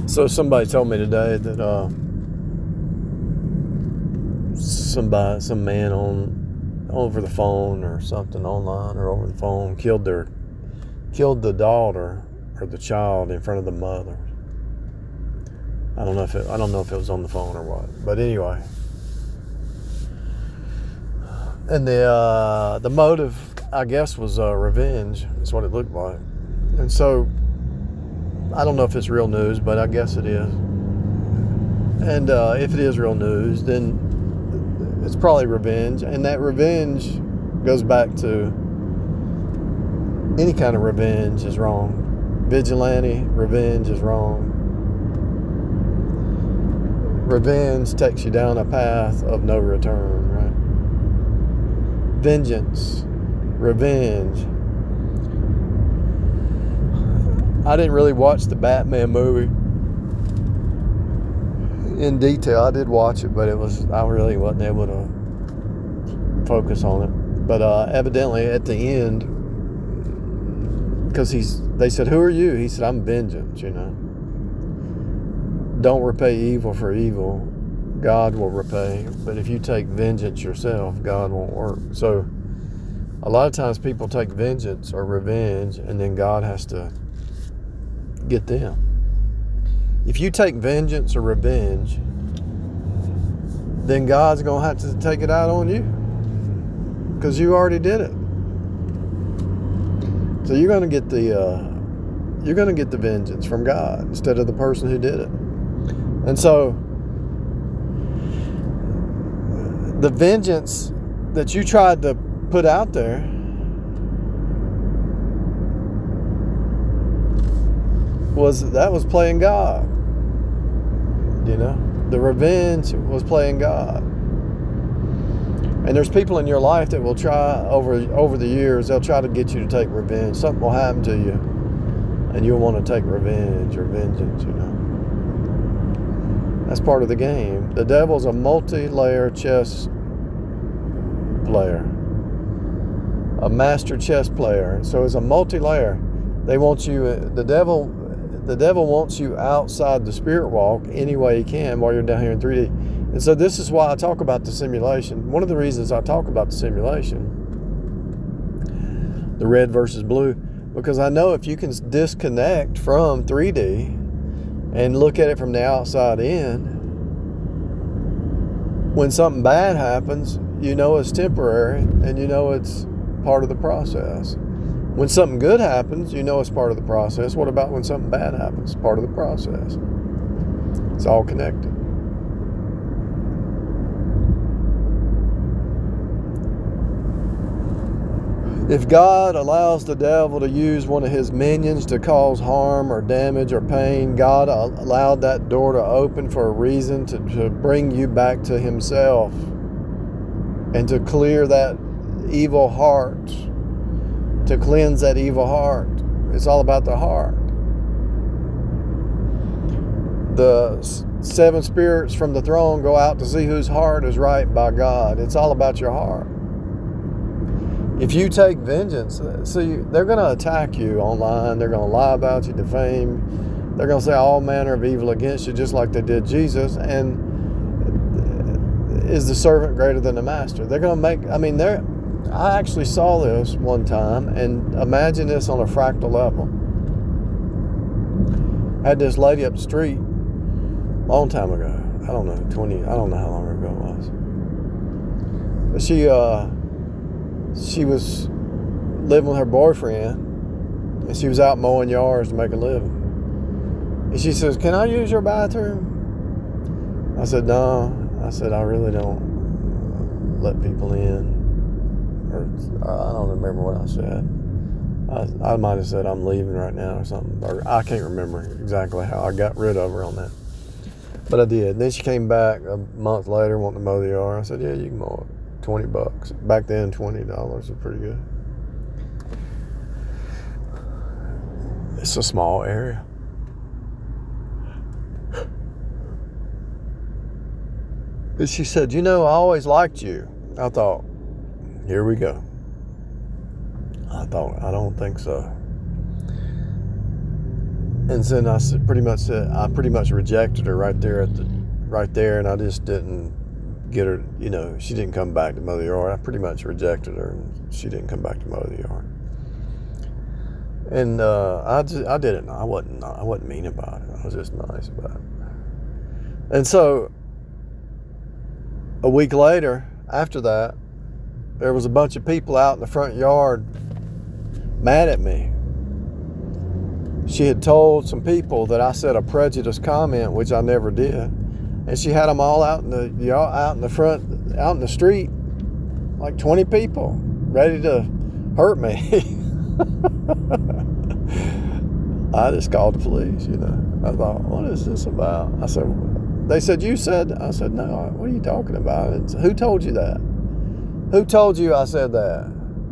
So somebody told me today that some man over the phone or something online or over the phone killed the daughter or the child in front of the mother. I don't know if it was on the phone or what, but anyway. And the motive, I guess, was revenge. That's what it looked like. And so I don't know if it's real news, but I guess it is. And if it is real news, then it's probably revenge. And that revenge goes back to any kind of revenge is wrong. Vigilante revenge is wrong. Revenge takes you down a path of no return, right? Vengeance, revenge. I didn't really watch the Batman movie in detail. I did watch it, but I really wasn't able to focus on it. But evidently at the end, because they said, "Who are you?" He said, "I'm vengeance, Don't repay evil for evil. God will repay. But if you take vengeance yourself, God won't work." So a lot of times people take vengeance or revenge, and then God has to get them. If you take vengeance or revenge, then God's going to have to take it out on you because you already did it. So you're going to get the vengeance from God instead of the person who did it. And so the vengeance that you tried to put out there was playing God. The revenge was playing God. And there's people in your life that will try over the years, they'll try to get you to take revenge. Something will happen to you and you'll want to take revenge or vengeance, That's part of the game. The devil's a multi-layer chess player, a master chess player. So it's a multi-layer. They want you. The devil wants you outside the spirit walk any way he can while you're down here in 3D. And so this is why I talk about the simulation. One of the reasons I talk about the simulation, the red versus blue, because I know if you can disconnect from 3D and look at it from the outside in, when something bad happens, it's temporary and it's part of the process. When something good happens, it's part of the process. What about when something bad happens? Part of the process. It's all connected. If God allows the devil to use one of his minions to cause harm or damage or pain, God allowed that door to open for a reason, to bring you back to himself and to clear that evil heart, to cleanse that evil heart. It's all about the heart. The 7 spirits from the throne go out to see whose heart is right by God. It's all about your heart. If you take vengeance, they're going to attack you online. They're going to lie about you, defame. They're going to say all manner of evil against you, just like they did Jesus. And is the servant greater than the master? They're going to I actually saw this one time, and imagine this on a fractal level. I had this lady up the street a long time ago. I don't know how long ago it was. But she was living with her boyfriend, and she was out mowing yards to make a living. And she says, "Can I use your bathroom?" I said, "No." I said, "I really don't let people in." Or I don't remember what I said. I might have said, "I'm leaving right now," or something. Or I can't remember exactly how I got rid of her on that. But I did. Then she came back a month later wanting to mow the yard. I said, "Yeah, you can mow it. $20. Back then, $20 was pretty good. It's a small area. But she said, "I always liked you." I thought, here we go. I don't think so. And then I pretty much rejected her right there, and I just didn't get her. She didn't come back to mow the yard. I pretty much rejected her, and she didn't come back to mow the yard. And I did it. I wasn't mean about it. I was just nice about it. And so a week later, after that, there was a bunch of people out in the front yard mad at me. She had told some people that I said a prejudiced comment, which I never did, and she had them all out in the street, like 20 people, ready to hurt me. I just called the police. I thought, what is this about? They said, you said. I said, no. What are you talking about? Who told you that? Who told you I said that?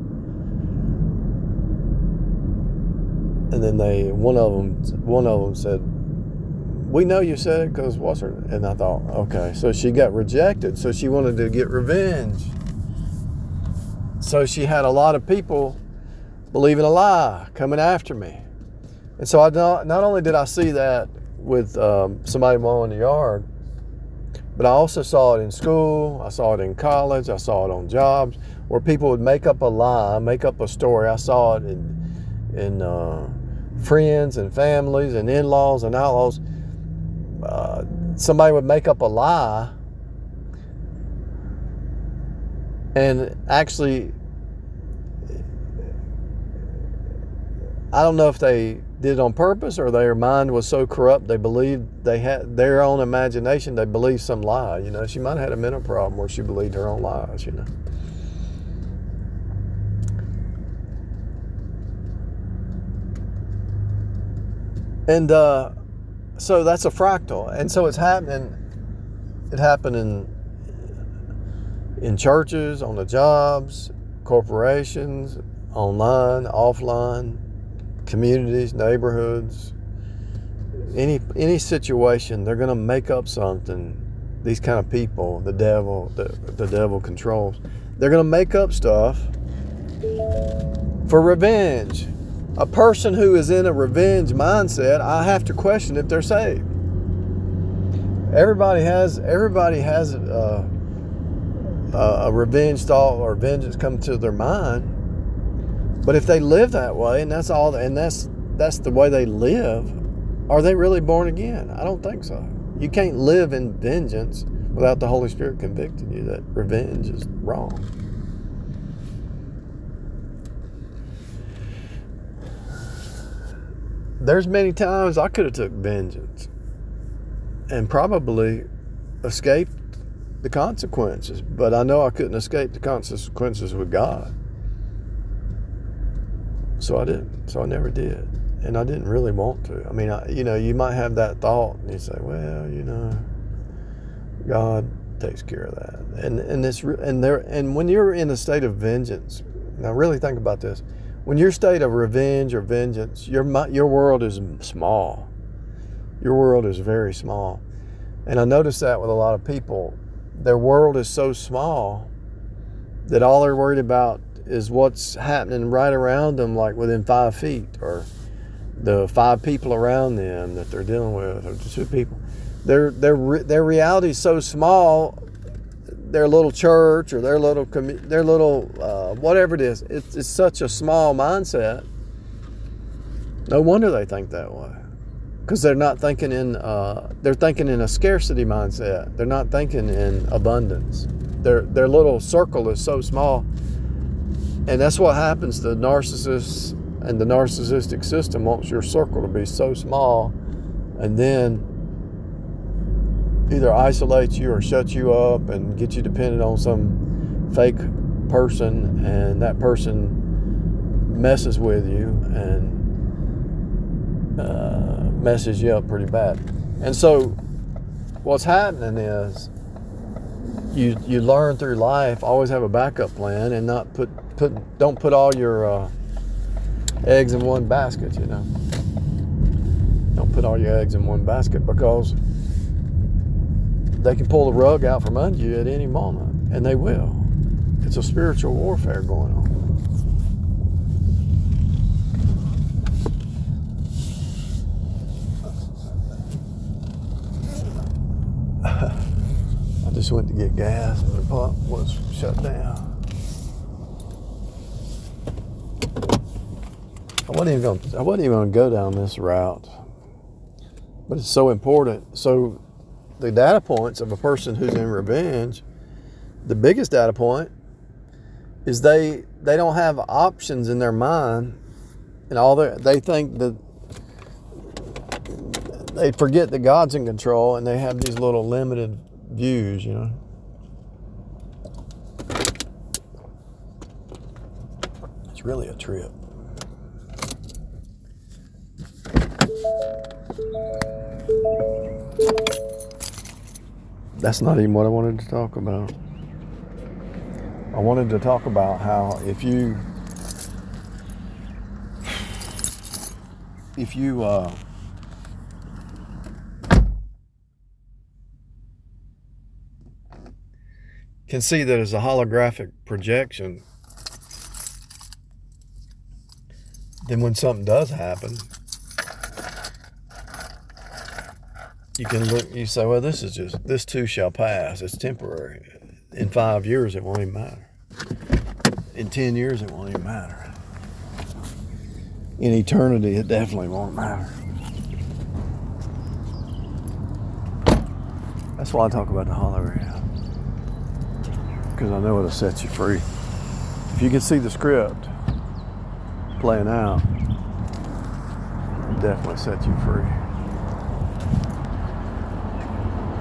And then one of them said, we know you said it because what's her? And I thought, okay, so she got rejected, so she wanted to get revenge. So she had a lot of people believing a lie, coming after me. And so not only did I see that with somebody mowing the yard, but I also saw it in school, I saw it in college, I saw it on jobs, where people would make up a lie, make up a story. I saw it in friends and families and in-laws and outlaws. Somebody would make up a lie and actually, I don't know if they did it on purpose or their mind was so corrupt they believed they had their own imagination. They believed some lie. She might have had a mental problem where she believed her own lies. And so that's a fractal. And so it's happening. It happened in churches, on the jobs, corporations, online, offline, communities, neighborhoods, any situation. They're going to make up something. These kind of people, the devil controls. They're going to make up stuff for revenge. A person who is in a revenge mindset, I have to question if they're saved. Everybody has a revenge thought or vengeance come to their mind. But if they live that way, and that's the way they live, are they really born again? I don't think so. You can't live in vengeance without the Holy Spirit convicting you that revenge is wrong. There's many times I could have took vengeance and probably escaped the consequences, but I know I couldn't escape the consequences with God. So I didn't. So I never did. And I didn't really want to. I mean, you might have that thought and you say, well, God takes care of that. And when you're in a state of vengeance, now really think about this. When you're in a state of revenge or vengeance, your world is small. Your world is very small. And I notice that with a lot of people. Their world is so small that all they're worried about is what's happening right around them, like within 5 feet, or the 5 people around them that they're dealing with, or the 2 people. Their reality is so small. Their little church or their little whatever it is, it's such a small mindset. No wonder they think that way, because they're not thinking they're thinking in a scarcity mindset. They're not thinking in abundance. Their little circle is so small. And that's what happens to narcissists, and the narcissistic system wants your circle to be so small, and then either isolate you or shut you up and get you dependent on some fake person, and that person messes with you and messes you up pretty bad. And so what's happening is you learn through life, always have a backup plan, and don't put all your eggs in one basket. Don't put all your eggs in one basket, because they can pull the rug out from under you at any moment, and they will. It's a spiritual warfare going on. just went to get gas and the pump was shut down. I wasn't even gonna go down this route, but it's so important. So the data points of a person who's in revenge, the biggest data point is they don't have options in their mind, and they think that they forget that God's in control, and they have these little limited views, you know. It's really a trip. That's not even what I wanted to talk about. I wanted to talk about how if you can see that as a holographic projection, then when something does happen, you can look, you say, well, this too shall pass. It's temporary. In 5 years, it won't even matter. In 10 years, it won't even matter. In eternity, it definitely won't matter. That's why I talk about the hologram. Because I know it'll set you free. If you can see the script playing out, it'll definitely set you free.